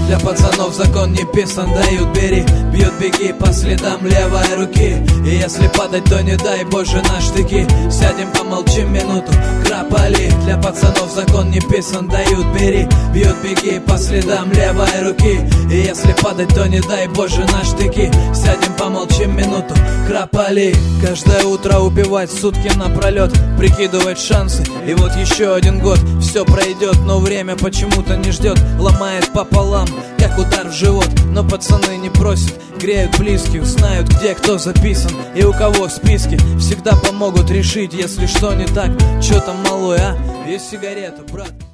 Для пацанов закон не писан, дают бери. Бьют беги по следам левой руки. И если падать, то не дай Боже на штыки. Сядем помолчим минуту, храпали. Для пацанов закон не писан, дают бери. Бьют беги по следам левой руки. И если падать, то не дай Боже на штыки. Сядем помолчим минуту, храпали. Каждое утро убивать сутки напролет, прикидывать шансы. И вот еще один год, все пройдет, но время почему-то не ждет. Ломает пополам, как удар в живот. Но пацаны не просят, греют близких, знают, где кто записан и у кого в списке. Всегда помогут решить, если что не так. Че там, малой, а? Есть сигарета, брат.